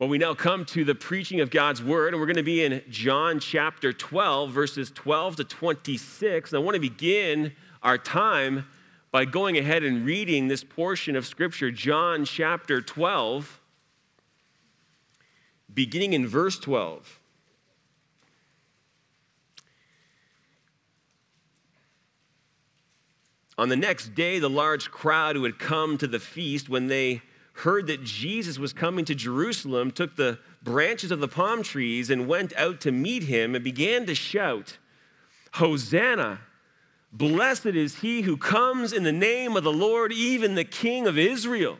Well, we now come to the preaching of God's word, and we're going to be in John chapter 12, verses 12 to 26. And I want to begin our time by going ahead and reading this portion of Scripture, John chapter 12, beginning in verse 12. On the next day, the large crowd who had come to the feast, when they heard that Jesus was coming to Jerusalem, took the branches of the palm trees and went out to meet him and began to shout, "Hosanna! Blessed is he who comes in the name of the Lord, even the King of Israel."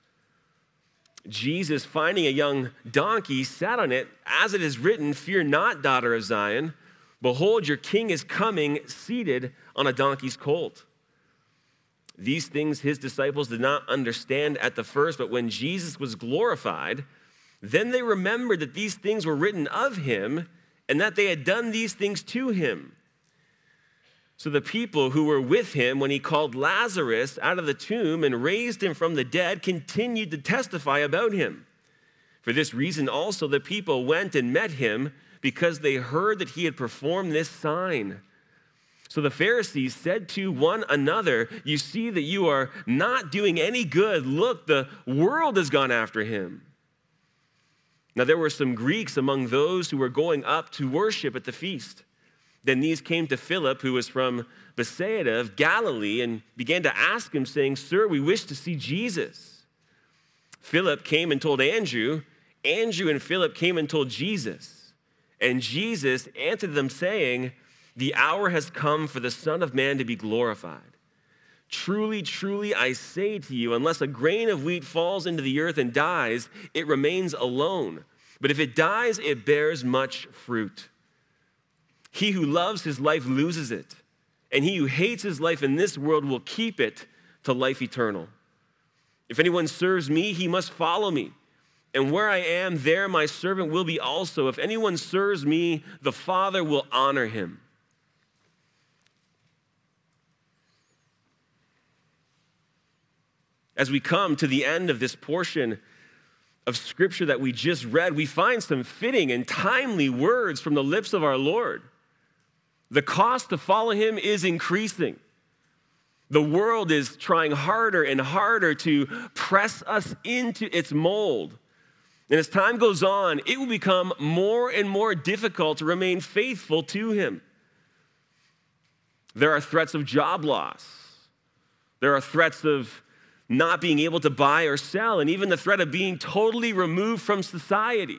Jesus, finding a young donkey, sat on it, as it is written, "Fear not, daughter of Zion. Behold, your king is coming, seated on a donkey's colt." These things his disciples did not understand at the first, but when Jesus was glorified, then they remembered that these things were written of him and that they had done these things to him. So the people who were with him when he called Lazarus out of the tomb and raised him from the dead continued to testify about him. For this reason also the people went and met him, because they heard that he had performed this sign. So the Pharisees said to one another, "You see that you are not doing any good. Look, the world has gone after him." Now there were some Greeks among those who were going up to worship at the feast. Then these came to Philip, who was from Bethsaida of Galilee, and began to ask him, saying, "Sir, we wish to see Jesus." Philip came and told Andrew. Andrew and Philip came and told Jesus. And Jesus answered them, saying, "The hour has come for the Son of Man to be glorified. Truly, truly, I say to you, unless a grain of wheat falls into the earth and dies, it remains alone. But if it dies, it bears much fruit. He who loves his life loses it, and he who hates his life in this world will keep it to life eternal. If anyone serves me, he must follow me. And where I am, there my servant will be also. If anyone serves me, the Father will honor him." As we come to the end of this portion of Scripture that we just read, we find some fitting and timely words from the lips of our Lord. The cost to follow him is increasing. The world is trying harder and harder to press us into its mold. And as time goes on, it will become more and more difficult to remain faithful to him. There are threats of job loss. There are threats of not being able to buy or sell, and even the threat of being totally removed from society.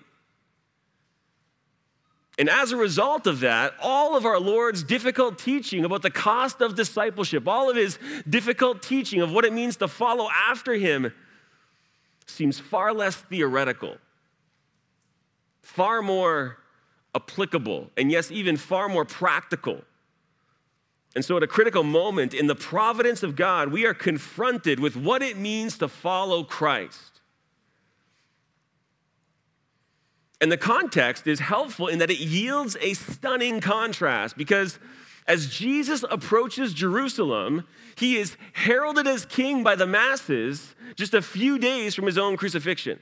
And as a result of that, all of our Lord's difficult teaching about the cost of discipleship, all of his difficult teaching of what it means to follow after him, seems far less theoretical, far more applicable, and yes, even far more practical. And so at a critical moment in the providence of God, we are confronted with what it means to follow Christ. And the context is helpful in that it yields a stunning contrast, because as Jesus approaches Jerusalem, he is heralded as king by the masses just a few days from his own crucifixion.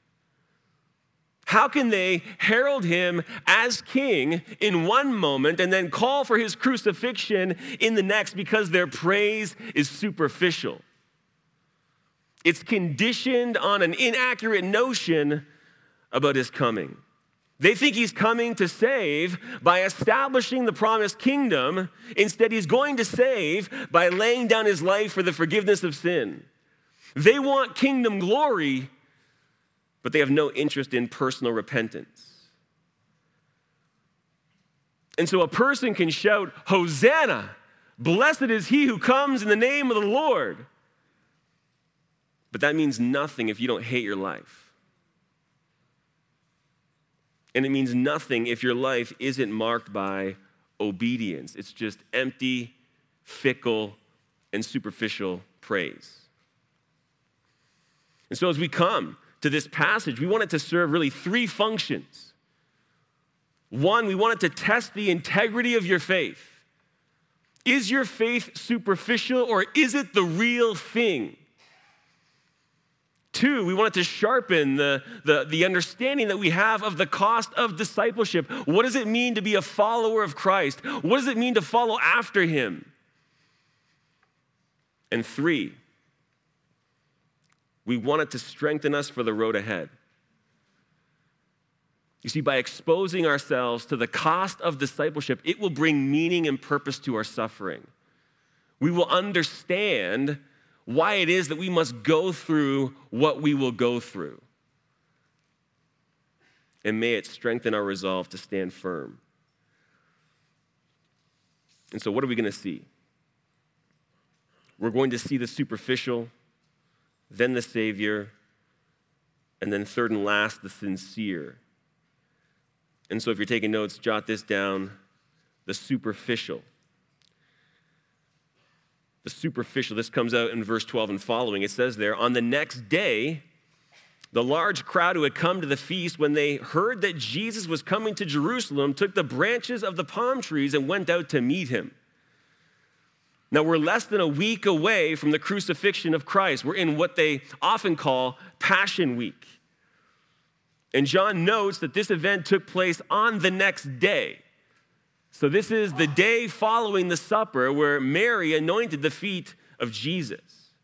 How can they herald him as king in one moment and then call for his crucifixion in the next, because their praise is superficial? It's conditioned on an inaccurate notion about his coming. They think he's coming to save by establishing the promised kingdom. Instead, he's going to save by laying down his life for the forgiveness of sin. They want kingdom glory, but they have no interest in personal repentance. And so a person can shout, "Hosanna! Blessed is he who comes in the name of the Lord." But that means nothing if you don't hate your life. And it means nothing if your life isn't marked by obedience. It's just empty, fickle, and superficial praise. And so as we come to this passage, we want it to serve really three functions. One, we want it to test the integrity of your faith. Is your faith superficial, or is it the real thing? 2, we want it to sharpen the understanding that we have of the cost of discipleship. What does it mean to be a follower of Christ? What does it mean to follow after him? And 3, we want it to strengthen us for the road ahead. You see, by exposing ourselves to the cost of discipleship, it will bring meaning and purpose to our suffering. We will understand why it is that we must go through what we will go through. And may it strengthen our resolve to stand firm. And so what are we going to see? We're going to see the superficial, then the Savior, and then third and last, the sincere. And so if you're taking notes, jot this down, the superficial. The superficial, this comes out in verse 12 and following. It says there, on the next day, the large crowd who had come to the feast, when they heard that Jesus was coming to Jerusalem, took the branches of the palm trees and went out to meet him. Now, we're less than a week away from the crucifixion of Christ. We're in what they often call Passion Week. And John notes that this event took place on the next day. So this is the day following the supper where Mary anointed the feet of Jesus.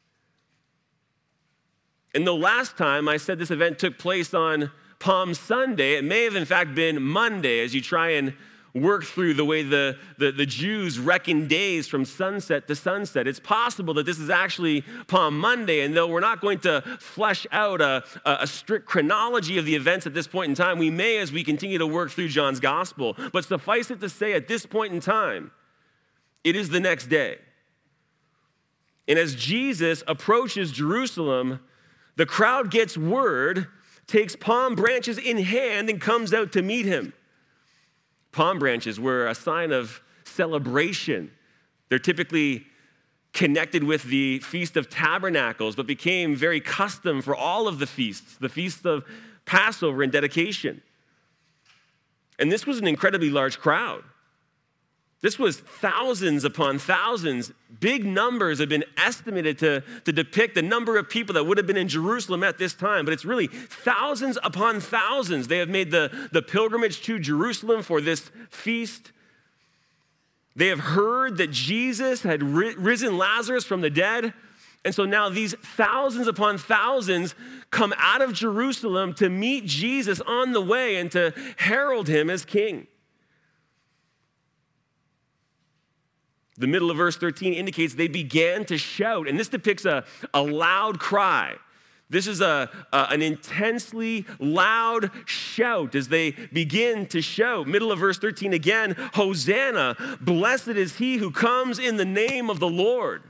And the last time I said this event took place on Palm Sunday, it may have in fact been Monday as you try and work through the way the Jews reckon days from sunset to sunset. It's possible that this is actually Palm Monday, and though we're not going to flesh out a strict chronology of the events at this point in time, we may as we continue to work through John's gospel. But suffice it to say, at this point in time, it is the next day. And as Jesus approaches Jerusalem, the crowd gets word, takes palm branches in hand, and comes out to meet him. Palm branches were a sign of celebration. They're typically connected with the Feast of Tabernacles, but became very custom for all of the feasts of Passover and dedication. And this was an incredibly large crowd. This was thousands upon thousands. Big numbers have been estimated to depict the number of people that would have been in Jerusalem at this time, but it's really thousands upon thousands. They have made the pilgrimage to Jerusalem for this feast. They have heard that Jesus had risen Lazarus from the dead, and so now these thousands upon thousands come out of Jerusalem to meet Jesus on the way and to herald him as king. The middle of verse 13 indicates they began to shout, and this depicts a loud cry. This is an intensely loud shout as they begin to shout. Middle of verse 13 again, Hosanna, blessed is he who comes in the name of the Lord.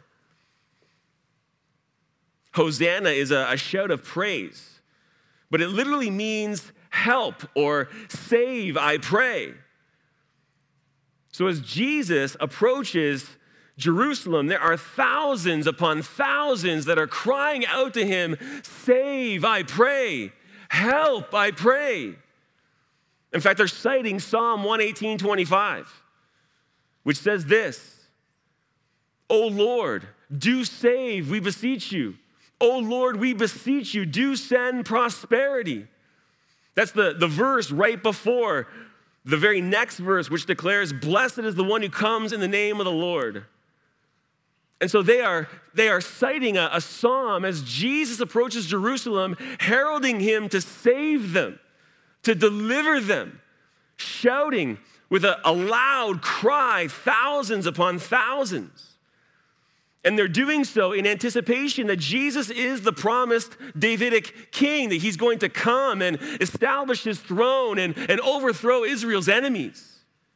Hosanna is a shout of praise, but it literally means help or save, I pray. So as Jesus approaches Jerusalem, there are thousands upon thousands that are crying out to him, save, I pray, help, I pray. In fact, they're citing Psalm 118:25, which says this, O Lord, do save, we beseech you. O Lord, we beseech you, do send prosperity. That's the verse right before the very next verse, which declares, blessed is the one who comes in the name of the Lord. And so they are citing a psalm as Jesus approaches Jerusalem, heralding him to save them, to deliver them, shouting with a loud cry, thousands upon thousands. And they're doing so in anticipation that Jesus is the promised Davidic king, that he's going to come and establish his throne and overthrow Israel's enemies.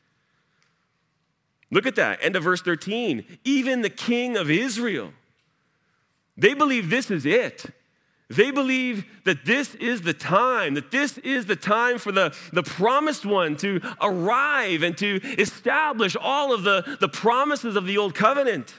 Look at that, end of verse 13. Even the king of Israel. They believe this is it. They believe that this is the time, for the promised one to arrive and to establish all of the promises of the old covenant.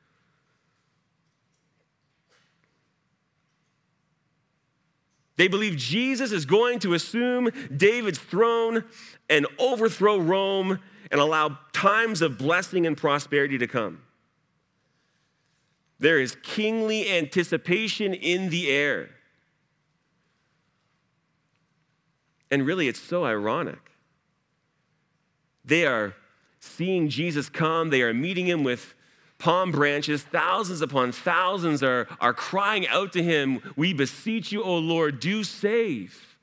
They believe Jesus is going to assume David's throne and overthrow Rome and allow times of blessing and prosperity to come. There is kingly anticipation in the air. And really, it's so ironic. They are seeing Jesus come. They are meeting him with palm branches. Thousands upon thousands are crying out to him, "We beseech you, O Lord, do save."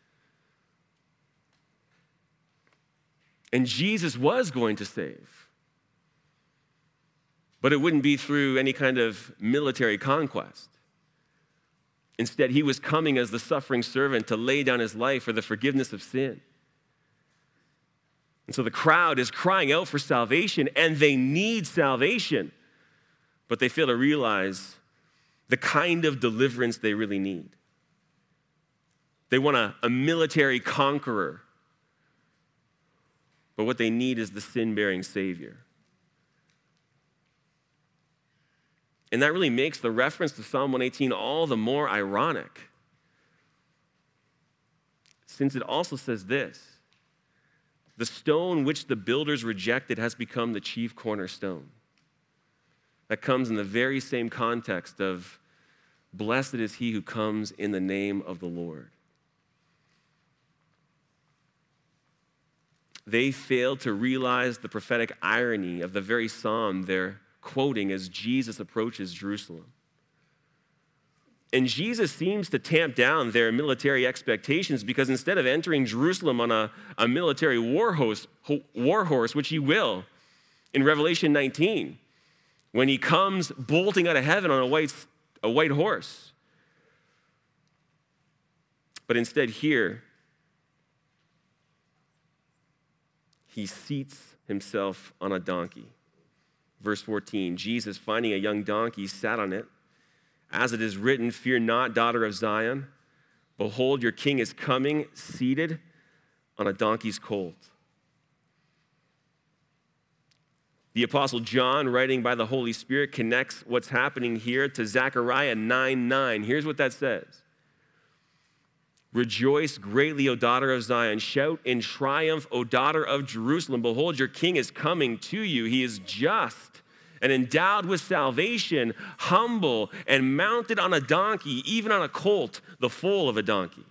And Jesus was going to save. But it wouldn't be through any kind of military conquest. Instead, he was coming as the suffering servant to lay down his life for the forgiveness of sin. And so the crowd is crying out for salvation, and they need salvation. But they fail to realize the kind of deliverance they really need. They want a military conqueror. But what they need is the sin-bearing Savior. And that really makes the reference to Psalm 118 all the more ironic, since it also says this: "The stone which the builders rejected has become the chief cornerstone." That comes in the very same context of, "Blessed is he who comes in the name of the Lord." They failed to realize the prophetic irony of the very psalm they're quoting as Jesus approaches Jerusalem. And Jesus seems to tamp down their military expectations, because instead of entering Jerusalem on a military war horse, which he will in Revelation 19, when he comes bolting out of heaven on a white horse. But instead here, he seats himself on a donkey. Verse 14, Jesus, finding a young donkey, sat on it. As it is written, "Fear not, daughter of Zion. Behold, your king is coming, seated on a donkey's colt." The Apostle John, writing by the Holy Spirit, connects what's happening here to Zechariah 9:9. Here's what that says: "Rejoice greatly, O daughter of Zion. Shout in triumph, O daughter of Jerusalem. Behold, your king is coming to you. He is just and endowed with salvation, humble and mounted on a donkey, even on a colt, the foal of a donkey."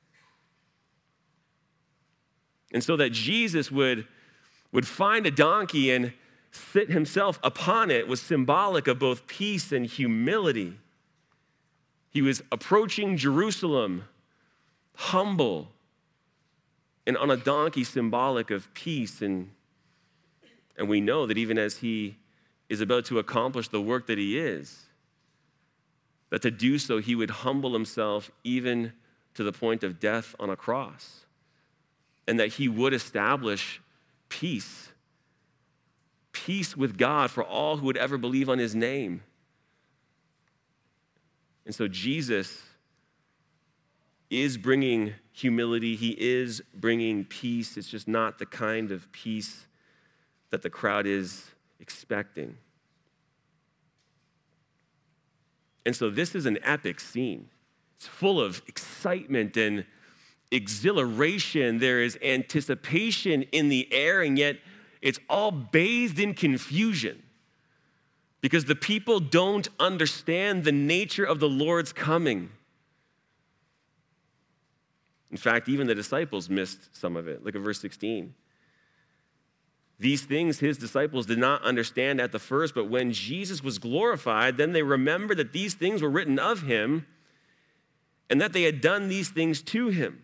And so that Jesus would find a donkey and sit himself upon it was symbolic of both peace and humility. He was approaching Jerusalem humble, and on a donkey, symbolic of peace. And we know that even as he is about to accomplish the work that he is, that to do so, he would humble himself even to the point of death on a cross, and that he would establish peace with God for all who would ever believe on his name. And so Jesus is bringing humility. He is bringing peace. It's just not the kind of peace that the crowd is expecting. And so this is an epic scene. It's full of excitement and exhilaration. There is anticipation in the air, and yet it's all bathed in confusion, because the people don't understand the nature of the Lord's coming. In fact, even the disciples missed some of it. Look at verse 16. "These things his disciples did not understand at the first, but when Jesus was glorified, then they remembered that these things were written of him, and that they had done these things to him."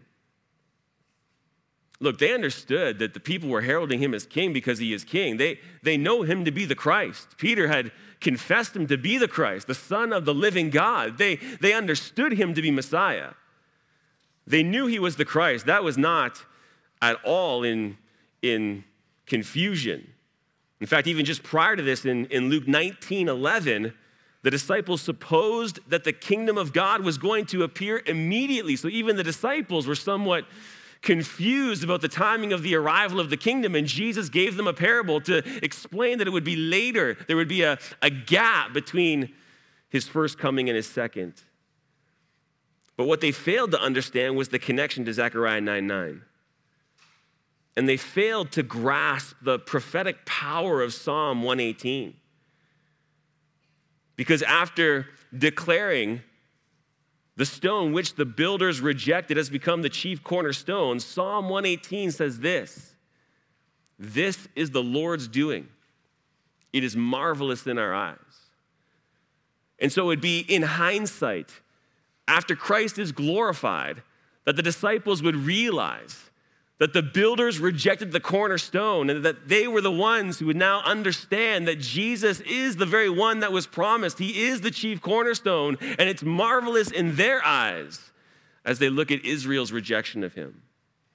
Look, they understood that the people were heralding him as king because he is king. They know him to be the Christ. Peter had confessed him to be the Christ, the Son of the living God. They understood him to be Messiah. They knew he was the Christ. That was not at all in confusion. In fact, even just prior to this, in Luke 19:11, the disciples supposed that the kingdom of God was going to appear immediately. So even the disciples were somewhat confused about the timing of the arrival of the kingdom, and Jesus gave them a parable to explain that it would be later. There would be a gap between his first coming and his second. But what they failed to understand was the connection to Zechariah 9:9. And they failed to grasp the prophetic power of Psalm 118. Because after declaring The stone which the builders rejected has become the chief cornerstone. Psalm 118 says this: "This is the Lord's doing. It is marvelous in our eyes." And so it would be in hindsight, after Christ is glorified, that the disciples would realize that the builders rejected the cornerstone and that they were the ones who would now understand that Jesus is the very one that was promised. He is the chief cornerstone, and it's marvelous in their eyes as they look at Israel's rejection of him.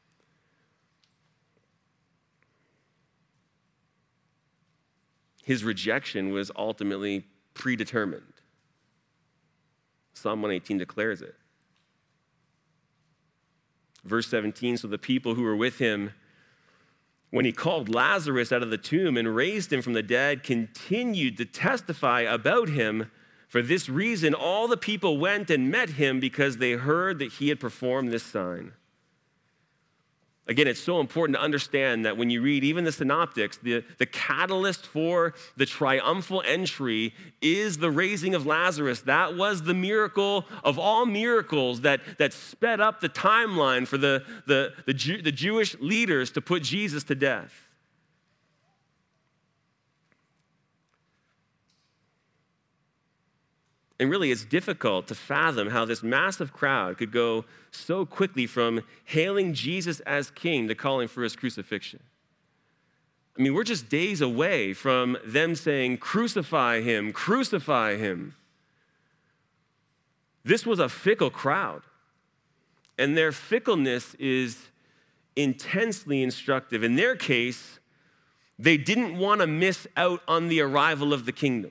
His rejection was ultimately predetermined. Psalm 118 declares it. Verse 17, "So the people who were with him when he called Lazarus out of the tomb and raised him from the dead continued to testify about him. For this reason, all the people went and met him because they heard that he had performed this sign." Again, it's so important to understand that when you read even the synoptics, the catalyst for the triumphal entry is the raising of Lazarus. That was the miracle of all miracles that sped up the timeline for the Jewish leaders to put Jesus to death. And really, it's difficult to fathom how this massive crowd could go so quickly from hailing Jesus as king to calling for his crucifixion. I mean, we're just days away from them saying, "Crucify him, crucify him." This was a fickle crowd, and their fickleness is intensely instructive. In their case, they didn't want to miss out on the arrival of the kingdom.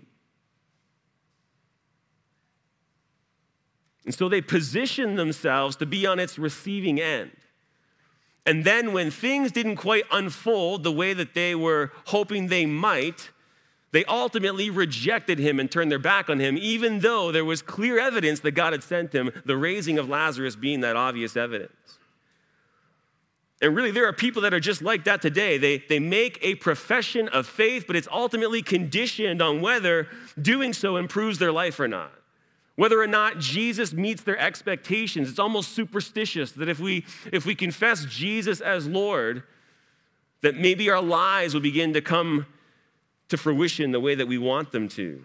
And so they positioned themselves to be on its receiving end. And then when things didn't quite unfold the way that they were hoping they might, they ultimately rejected him and turned their back on him, even though there was clear evidence that God had sent him, the raising of Lazarus being that obvious evidence. And really, there are people that are just like that today. They make a profession of faith, but it's ultimately conditioned on whether doing so improves their life or not. Whether or not Jesus meets their expectations. It's almost superstitious that if we confess Jesus as Lord, that maybe our lives will begin to come to fruition the way that we want them to.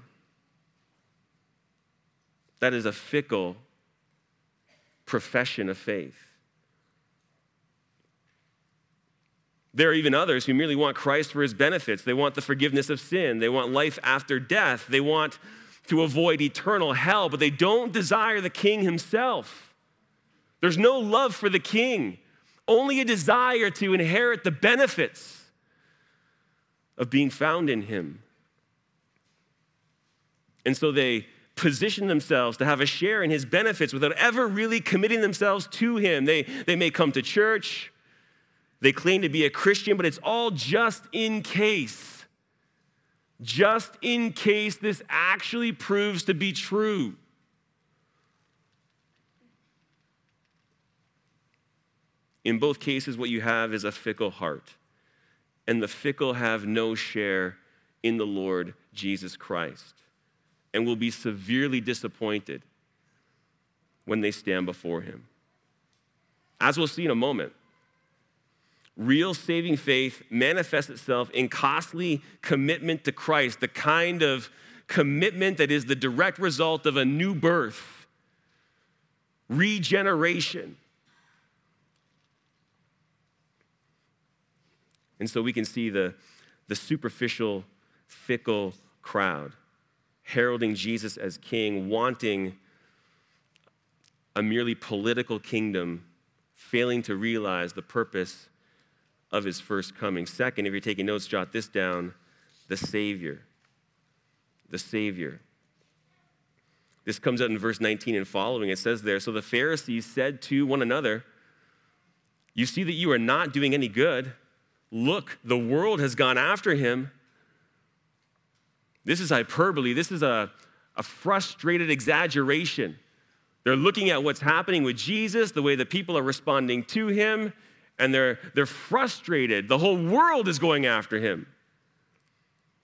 That is a fickle profession of faith. There are even others who merely want Christ for his benefits. They want the forgiveness of sin. They want life after death. They want to avoid eternal hell, but they don't desire the king himself. There's no love for the king, only a desire to inherit the benefits of being found in him. And so they position themselves to have a share in his benefits without ever really committing themselves to him. They may come to church, they claim to be a Christian, but it's all just in case. Just in case this actually proves to be true. In both cases, what you have is a fickle heart. And the fickle have no share in the Lord Jesus Christ and will be severely disappointed when they stand before him. As we'll see in a moment, real saving faith manifests itself in costly commitment to Christ, the kind of commitment that is the direct result of a new birth, regeneration. And so we can see the superficial, fickle crowd heralding Jesus as king, wanting a merely political kingdom, failing to realize the purpose of his first coming. Second, if you're taking notes, jot this down: the Savior. The Savior. This comes out in verse 19 and following. It says there, "So the Pharisees said to one another, 'You see that you are not doing any good. Look, the world has gone after him.'" This is hyperbole. This is a frustrated exaggeration. They're looking at what's happening with Jesus, the way the people are responding to him, and they're frustrated. The whole world is going after him.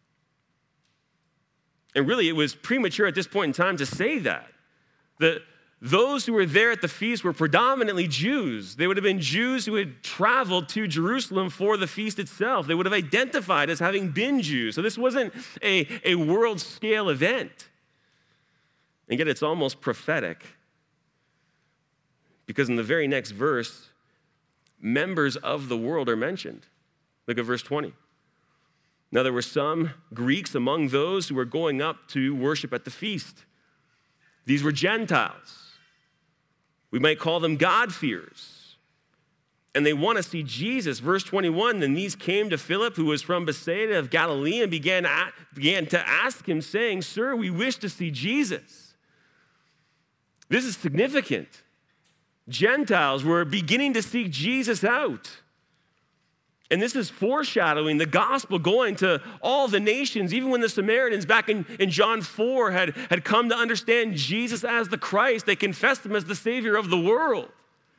And really, it was premature at this point in time to say that. those who were there at the feast were predominantly Jews. They would have been Jews who had traveled to Jerusalem for the feast itself. They would have identified as having been Jews. So this wasn't a world-scale event. And yet it's almost prophetic. Because in the very next verse, members of the world are mentioned. Look at verse 20. Now there were some Greeks among those who were going up to worship at the feast. These were Gentiles. We might call them God-fearers. And they want to see Jesus. Verse 21, then these came to Philip, who was from Bethsaida of Galilee, and began to ask him, saying, Sir, we wish to see Jesus. This is significant. Gentiles were beginning to seek Jesus out. And this is foreshadowing the gospel going to all the nations, even when the Samaritans back in John 4 had come to understand Jesus as the Christ. They confessed him as the Savior of the world.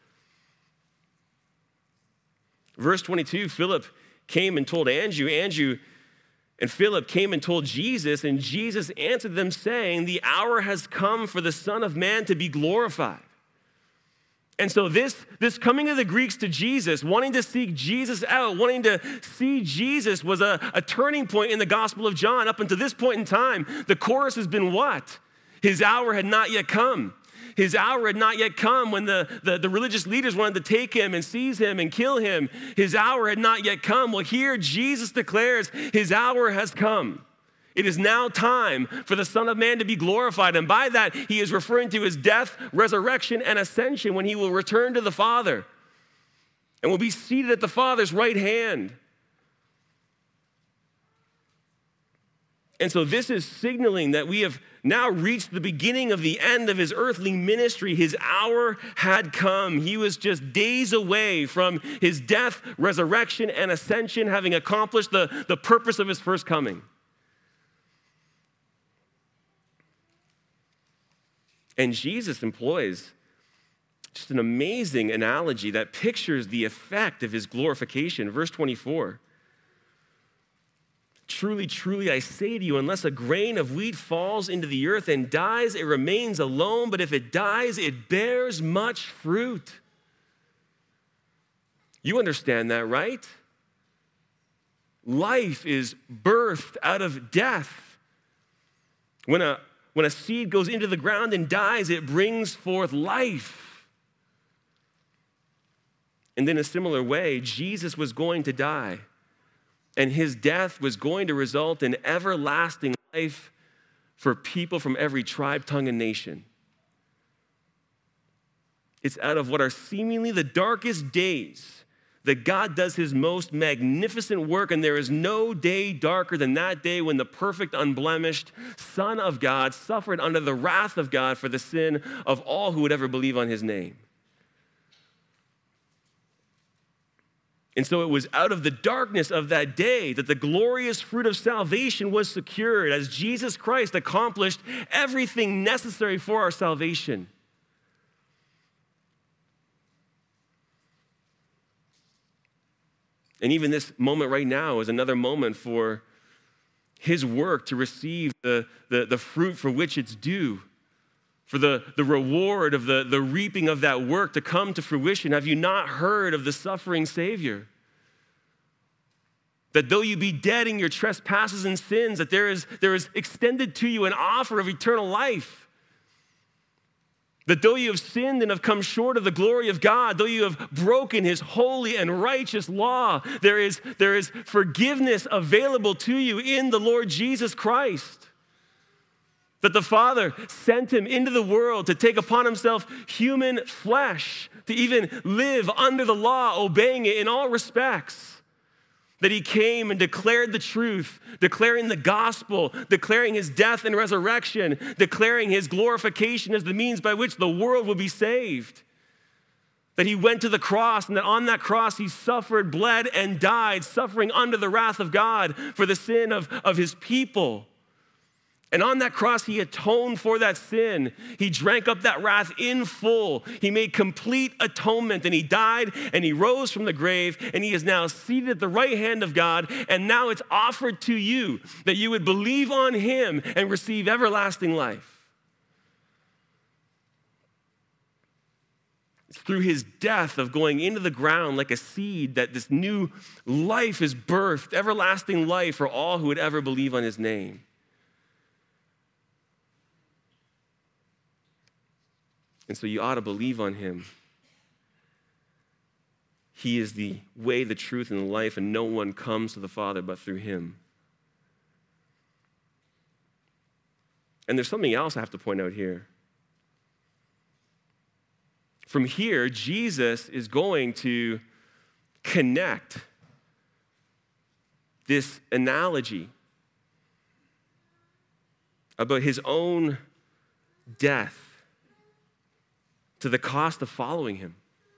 Verse 22, Philip came and told Andrew. Andrew and Philip came and told Jesus, and Jesus answered them, saying, the hour has come for the Son of Man to be glorified. And so this coming of the Greeks to Jesus, wanting to seek Jesus out, wanting to see Jesus was a turning point in the Gospel of John. Up until this point in time, the chorus has been what? His hour had not yet come. His hour had not yet come when the religious leaders wanted to take him and seize him and kill him. His hour had not yet come. Well, here Jesus declares his hour has come. It is now time for the Son of Man to be glorified. And by that, he is referring to his death, resurrection, and ascension when he will return to the Father and will be seated at the Father's right hand. And so this is signaling that we have now reached the beginning of the end of his earthly ministry. His hour had come. He was just days away from his death, resurrection, and ascension, having accomplished the purpose of his first coming. And Jesus employs just an amazing analogy that pictures the effect of his glorification. Verse 24. Truly, truly, I say to you, unless a grain of wheat falls into the earth and dies, it remains alone. But if it dies, it bears much fruit. You understand that, right? Life is birthed out of death. When a seed goes into the ground and dies, it brings forth life. And in a similar way, Jesus was going to die, and his death was going to result in everlasting life for people from every tribe, tongue, and nation. It's out of what are seemingly the darkest days that God does his most magnificent work, and there is no day darker than that day when the perfect, unblemished Son of God suffered under the wrath of God for the sin of all who would ever believe on his name. And so it was out of the darkness of that day that the glorious fruit of salvation was secured as Jesus Christ accomplished everything necessary for our salvation. And even this moment right now is another moment for his work to receive the fruit for which it's due, for the reward of the reaping of that work to come to fruition. Have you not heard of the suffering Savior? That though you be dead in your trespasses and sins, that there is extended to you an offer of eternal life. That though you have sinned and have come short of the glory of God, though you have broken his holy and righteous law, there is forgiveness available to you in the Lord Jesus Christ. That the Father sent him into the world to take upon himself human flesh, to even live under the law, obeying it in all respects. That he came and declared the truth, declaring the gospel, declaring his death and resurrection, declaring his glorification as the means by which the world would be saved. That he went to the cross, and that on that cross he suffered, bled, and died, suffering under the wrath of God for the sin of his people. And on that cross, he atoned for that sin. He drank up that wrath in full. He made complete atonement, and he died, and he rose from the grave, and he is now seated at the right hand of God, and now it's offered to you that you would believe on him and receive everlasting life. It's through his death of going into the ground like a seed that this new life is birthed, everlasting life for all who would ever believe on his name. And so you ought to believe on him. He is the way, the truth, and the life, and no one comes to the Father but through him. And there's something else I have to point out here. From here, Jesus is going to connect this analogy about his own death to the cost of following him.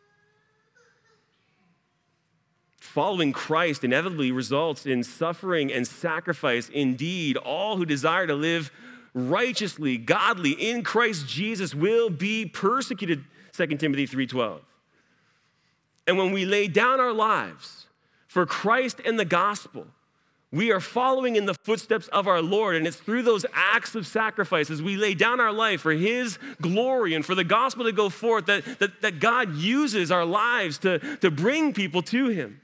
Following Christ inevitably results in suffering and sacrifice. Indeed, all who desire to live righteously, godly in Christ Jesus will be persecuted, 2 Timothy 3:12. And when we lay down our lives for Christ and the gospel, we are following in the footsteps of our Lord, and it's through those acts of sacrifice as we lay down our life for his glory and for the gospel to go forth that God uses our lives to bring people to him.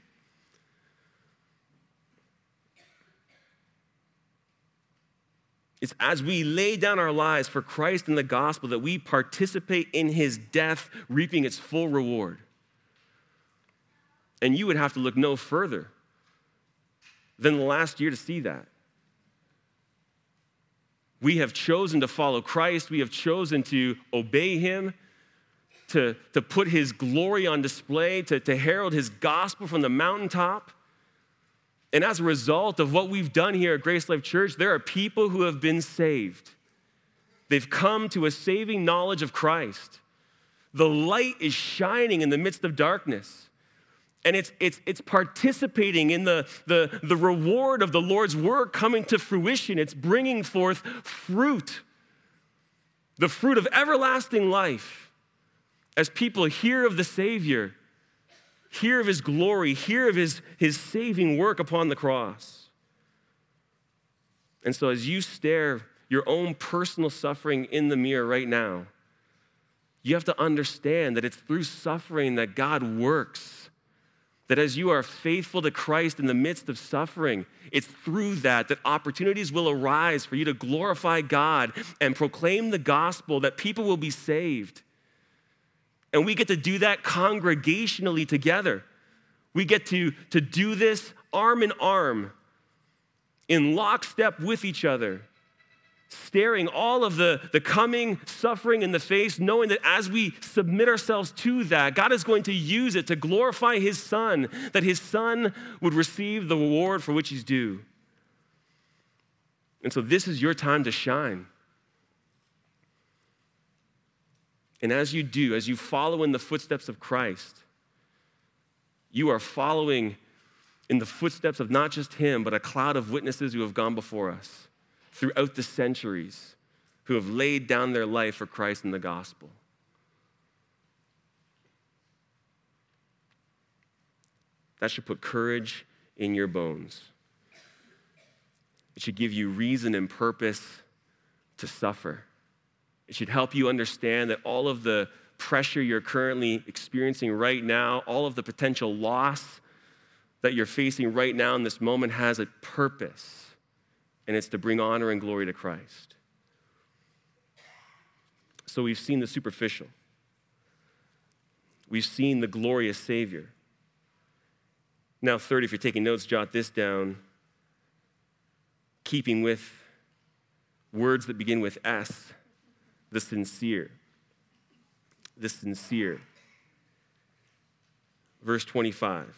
It's as we lay down our lives for Christ and the gospel that we participate in his death, reaping its full reward. And you would have to look no further than the last year to see that. We have chosen to follow Christ. We have chosen to obey him, to put his glory on display, to herald his gospel from the mountaintop. And as a result of what we've done here at Grace Life Church, there are people who have been saved. They've come to a saving knowledge of Christ. The light is shining in the midst of darkness. And it's participating in the reward of the Lord's work coming to fruition. It's bringing forth fruit, the fruit of everlasting life, as people hear of the Savior, hear of his glory, hear of his saving work upon the cross. And so as you stare your own personal suffering in the mirror right now, you have to understand that it's through suffering that God works. That as you are faithful to Christ in the midst of suffering, it's through that opportunities will arise for you to glorify God and proclaim the gospel, that people will be saved. And we get to do that congregationally together. We get to do this arm in arm, in lockstep with each other, staring all of the coming suffering in the face, knowing that as we submit ourselves to that, God is going to use it to glorify his Son, that his Son would receive the reward for which he's due. And so this is your time to shine. And as you do, as you follow in the footsteps of Christ, you are following in the footsteps of not just him, but a cloud of witnesses who have gone before us throughout the centuries, who have laid down their life for Christ and the gospel. That should put courage in your bones. It should give you reason and purpose to suffer. It should help you understand that all of the pressure you're currently experiencing right now, all of the potential loss that you're facing right now in this moment has a purpose, and it's to bring honor and glory to Christ. So we've seen the superficial. We've seen the glorious Savior. Now, third, if you're taking notes, jot this down. Keeping with words that begin with S, the sincere. The sincere. Verse 25.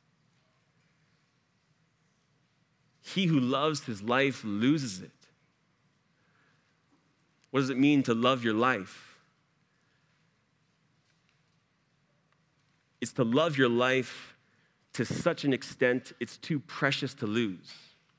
He who loves his life loses it. What does it mean to love your life? It's to love your life to such an extent it's too precious to lose.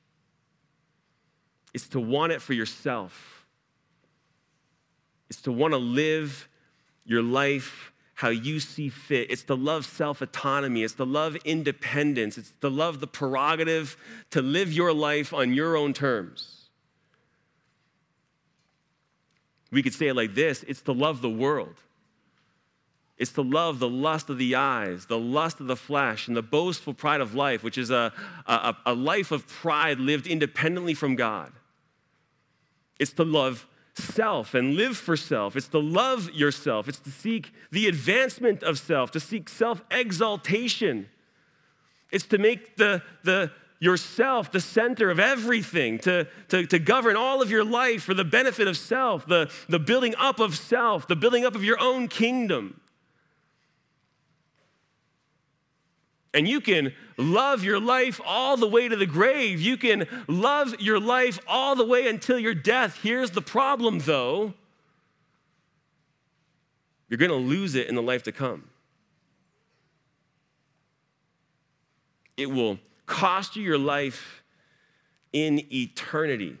It's to want it for yourself. It's to want to live your life how you see fit. It's to love self-autonomy. It's to love independence. It's to love the prerogative to live your life on your own terms. We could say it like this: it's to love the world. It's to love the lust of the eyes, the lust of the flesh, and the boastful pride of life, which is a life of pride lived independently from God. It's to love self and live for self. It's to love yourself. It's to seek the advancement of self, to seek self-exaltation. It's to make yourself the center of everything, to govern all of your life for the benefit of self, the building up of self, the building up of your own kingdom. And you can love your life all the way to the grave. You can love your life all the way until your death. Here's the problem, though. You're going to lose it in the life to come. It will cost you your life in eternity.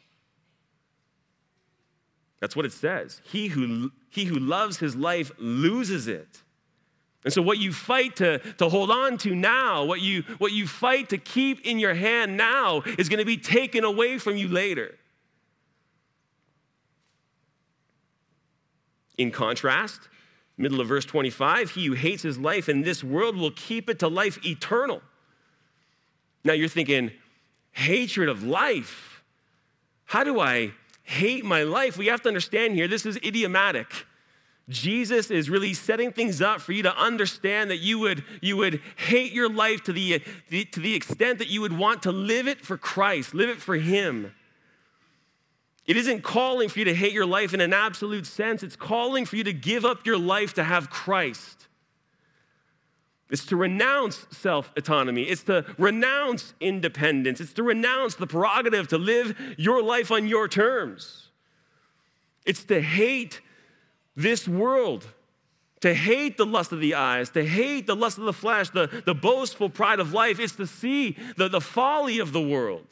That's what it says. He who loves his life loses it. And so what you fight to hold on to now, what you fight to keep in your hand now is going to be taken away from you later. In contrast, middle of verse 25, he who hates his life in this world will keep it to life eternal. Now you're thinking, hatred of life? How do I hate my life? We have to understand here, this is idiomatic. Jesus is really setting things up for you to understand that you would hate your life to the extent that you would want to live it for Christ, live it for him. It isn't calling for you to hate your life in an absolute sense. It's calling for you to give up your life to have Christ. It's to renounce self-autonomy. It's to renounce independence. It's to renounce the prerogative to live your life on your terms. It's to hate this world, to hate the lust of the eyes, to hate the lust of the flesh, the boastful pride of life. It's to see the folly of the world.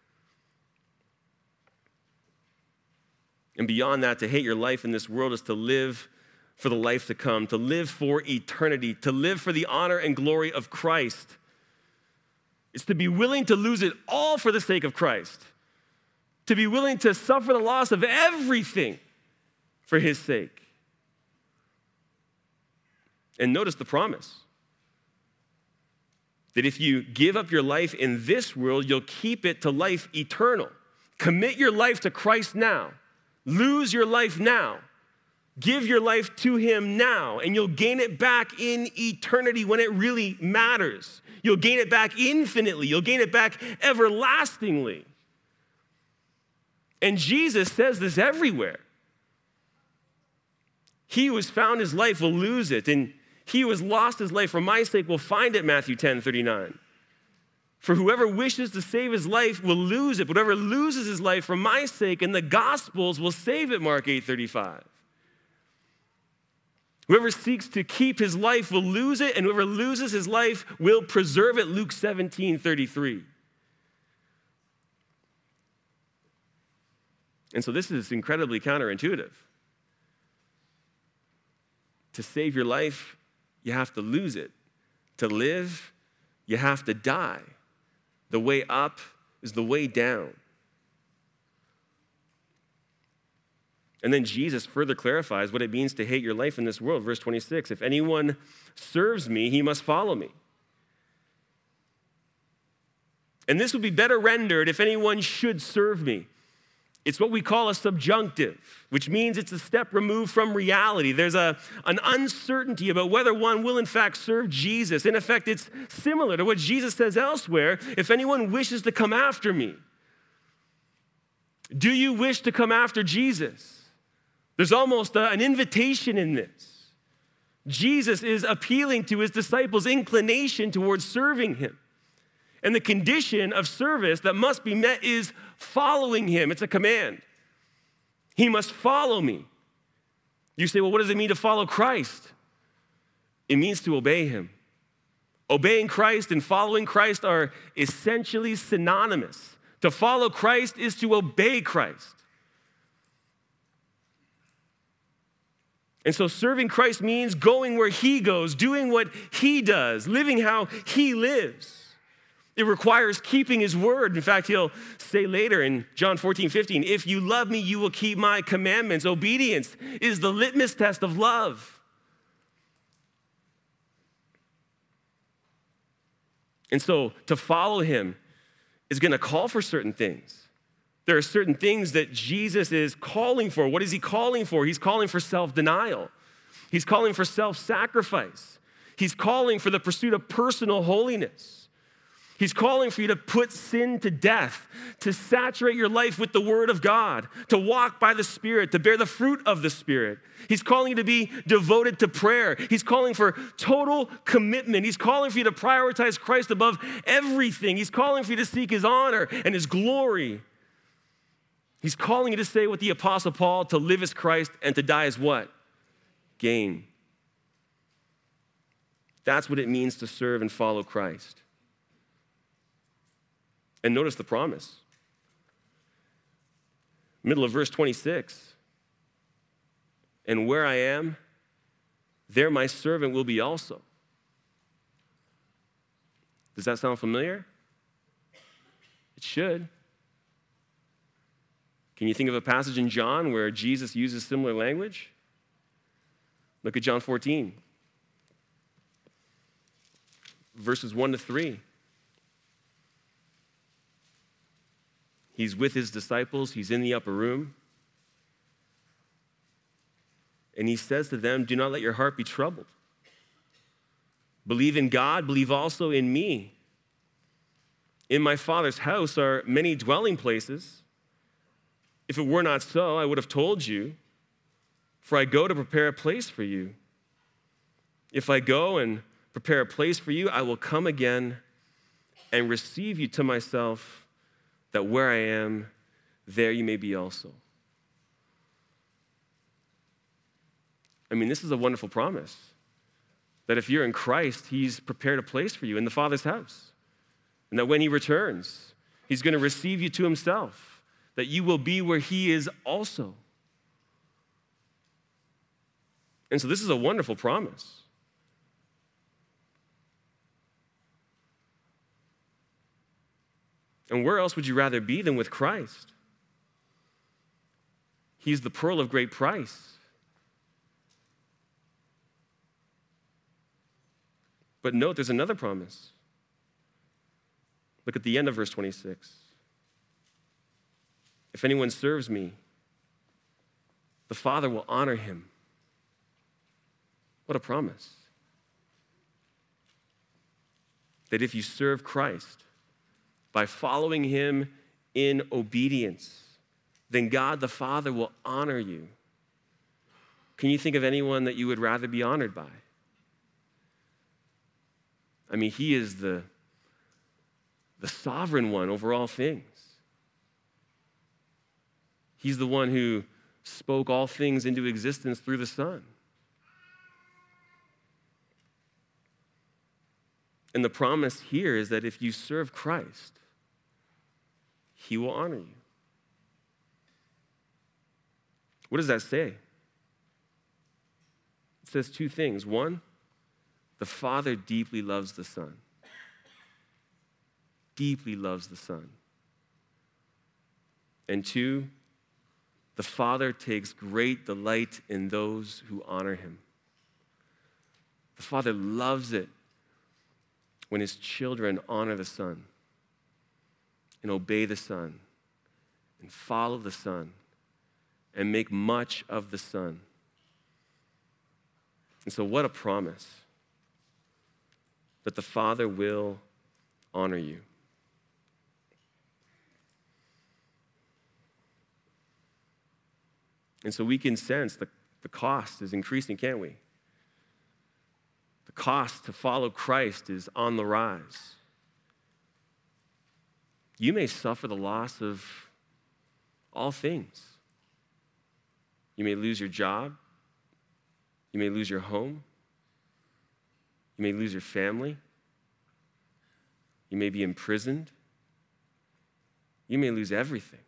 And beyond that, to hate your life in this world is to live for the life to come, to live for eternity, to live for the honor and glory of Christ. It's to be willing to lose it all for the sake of Christ, to be willing to suffer the loss of everything for his sake. And notice the promise that if you give up your life in this world, you'll keep it to life eternal. Commit your life to Christ now. Lose your life now. Give your life to him now, and you'll gain it back in eternity when it really matters. You'll gain it back infinitely. You'll gain it back everlastingly. And Jesus says this everywhere. He who has found his life will lose it, and he who has lost his life for my sake will find it, Matthew 10:39. For whoever wishes to save his life will lose it. But whoever loses his life for my sake and the Gospels will save it, Mark 8:35. Whoever seeks to keep his life will lose it, and whoever loses his life will preserve it, Luke 17:33. And so this is incredibly counterintuitive. To save your life, you have to lose it. To live, you have to die. The way up is the way down. And then Jesus further clarifies what it means to hate your life in this world. Verse 26, if anyone serves me, he must follow me. And this would be better rendered, if anyone should serve me. It's what we call a subjunctive, which means it's a step removed from reality. There's an uncertainty about whether one will in fact serve Jesus. In effect, it's similar to what Jesus says elsewhere, if anyone wishes to come after me. Do you wish to come after Jesus? There's almost an invitation in this. Jesus is appealing to his disciples' inclination towards serving him. And the condition of service that must be met is following him. It's a command. He must follow me. You say, well, what does it mean to follow Christ? It means to obey him. Obeying Christ and following Christ are essentially synonymous. To follow Christ is to obey Christ. And so serving Christ means going where he goes, doing what he does, living how he lives. It requires keeping his word. In fact, he'll say later in John 14:15, if you love me, you will keep my commandments. Obedience is the litmus test of love. And so to follow him is going to call for certain things. There are certain things that Jesus is calling for. What is he calling for? He's calling for self-denial. He's calling for self-sacrifice. He's calling for the pursuit of personal holiness. He's calling for you to put sin to death, to saturate your life with the Word of God, to walk by the Spirit, to bear the fruit of the Spirit. He's calling you to be devoted to prayer. He's calling for total commitment. He's calling for you to prioritize Christ above everything. He's calling for you to seek His honor and His glory. He's calling you to say with the Apostle Paul, to live as Christ and to die as what? Gain. That's what it means to serve and follow Christ. And notice the promise. Middle of verse 26. And where I am, there my servant will be also. Does that sound familiar? It should. Can you think of a passage in John where Jesus uses similar language? Look at John 14, verses 1-3. He's with his disciples. He's in the upper room. And he says to them, do not let your heart be troubled. Believe in God, believe also in me. In my Father's house are many dwelling places. If it were not so, I would have told you, for I go to prepare a place for you. If I go and prepare a place for you, I will come again and receive you to myself, that where I am, there you may be also. I mean, this is a wonderful promise, that if you're in Christ, He's prepared a place for you in the Father's house, and that when He returns, He's going to receive you to Himself, that you will be where He is also. And so this is a wonderful promise. And where else would you rather be than with Christ? He's the pearl of great price. But note, there's another promise. Look at the end of verse 26. If anyone serves me, the Father will honor him. What a promise. That if you serve Christ, by following Him in obedience, then God the Father will honor you. Can you think of anyone that you would rather be honored by? I mean, He is the sovereign one over all things. He's the one who spoke all things into existence through the Son. And the promise here is that if you serve Christ, He will honor you. What does that say? It says two things. One, the Father deeply loves the Son. Deeply loves the Son. And two, the Father takes great delight in those who honor Him. The Father loves it when His children honor the Son and obey the Son and follow the Son and make much of the Son. And so what a promise that the Father will honor you. And so we can sense the cost is increasing, can't we? The cost to follow Christ is on the rise. You may suffer the loss of all things. You may lose your job. You may lose your home. You may lose your family. You may be imprisoned. You may lose everything.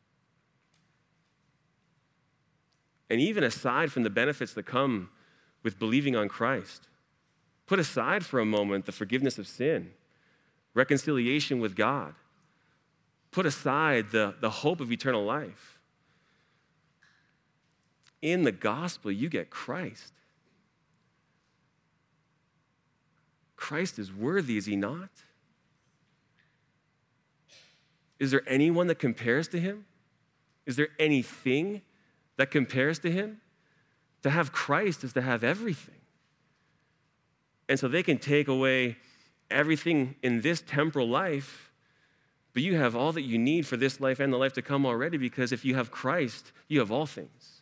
And even aside from the benefits that come with believing on Christ, put aside for a moment the forgiveness of sin, reconciliation with God. Put aside the hope of eternal life. In the gospel, you get Christ. Christ is worthy, is He not? Is there anyone that compares to him? Is there anything that compares to him? To have Christ is to have everything. And so they can take away everything in this temporal life, but you have all that you need for this life and the life to come already, because if you have Christ, you have all things.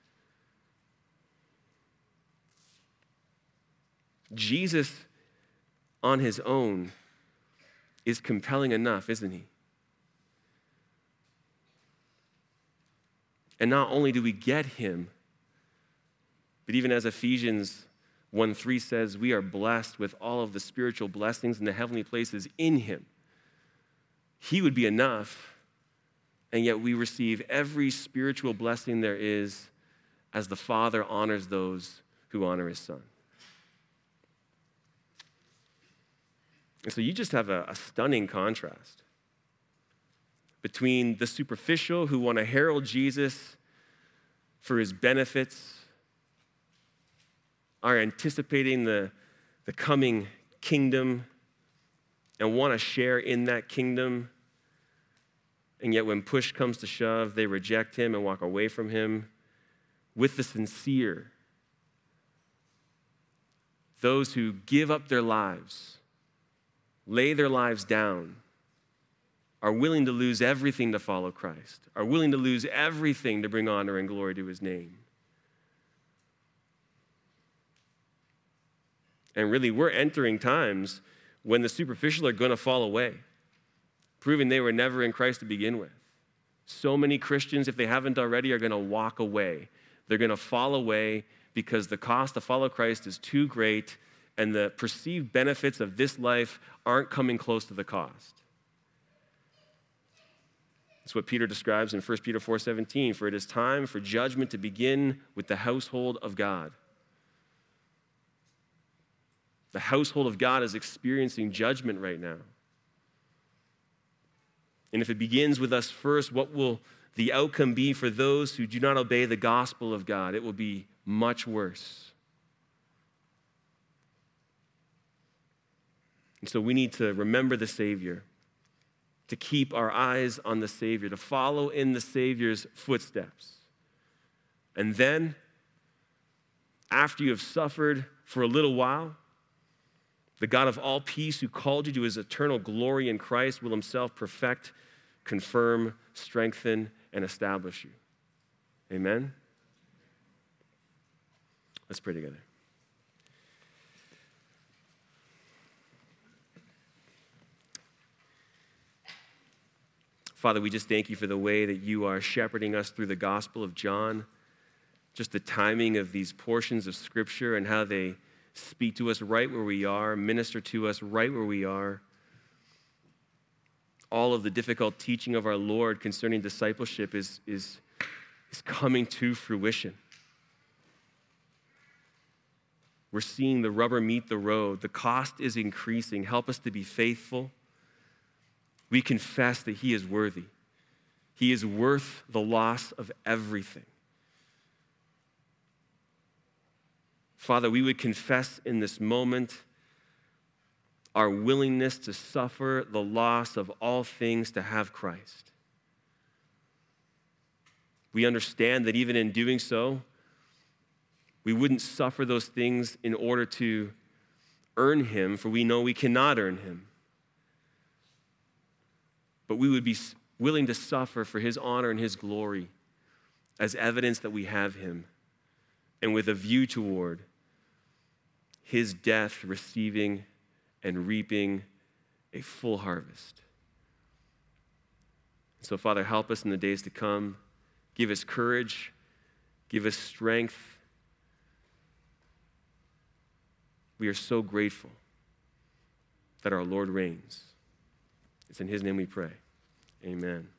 Jesus on his own is compelling enough, isn't he? And not only do we get him, but even as Ephesians 1:3 says, we are blessed with all of the spiritual blessings in the heavenly places in him. He would be enough, and yet we receive every spiritual blessing there is as the Father honors those who honor his Son. And so you just have a stunning contrast between the superficial who want to herald Jesus for his benefits, are anticipating the coming kingdom and want to share in that kingdom, and yet when push comes to shove, they reject him and walk away from him. With the sincere, those who give up their lives, lay their lives down, are willing to lose everything to follow Christ, are willing to lose everything to bring honor and glory to his name. And really, we're entering times when the superficial are going to fall away, proving they were never in Christ to begin with. So many Christians, if they haven't already, are going to walk away. They're going to fall away because the cost to follow Christ is too great, and the perceived benefits of this life aren't coming close to the cost. That's what Peter describes in 1 Peter 4:17. For it is time for judgment to begin with the household of God. The household of God is experiencing judgment right now. And if it begins with us first, what will the outcome be for those who do not obey the gospel of God? It will be much worse. And so we need to remember the Savior, to keep our eyes on the Savior, to follow in the Savior's footsteps. And then, after you have suffered for a little while, the God of all peace who called you to his eternal glory in Christ will himself perfect, confirm, strengthen, and establish you. Amen? Let's pray together. Father, we just thank you for the way that you are shepherding us through the Gospel of John, just the timing of these portions of Scripture and how they speak to us right where we are, minister to us right where we are. All of the difficult teaching of our Lord concerning discipleship is coming to fruition. We're seeing the rubber meet the road. The cost is increasing. Help us to be faithful. We confess that he is worthy. He is worth the loss of everything. Father, we would confess in this moment our willingness to suffer the loss of all things to have Christ. We understand that even in doing so, we wouldn't suffer those things in order to earn him, for we know we cannot earn him. But we would be willing to suffer for his honor and his glory as evidence that we have him, and with a view toward his death receiving and reaping a full harvest. So, Father, help us in the days to come. Give us courage. Give us strength. We are so grateful that our Lord reigns. It's in his name we pray. Amen.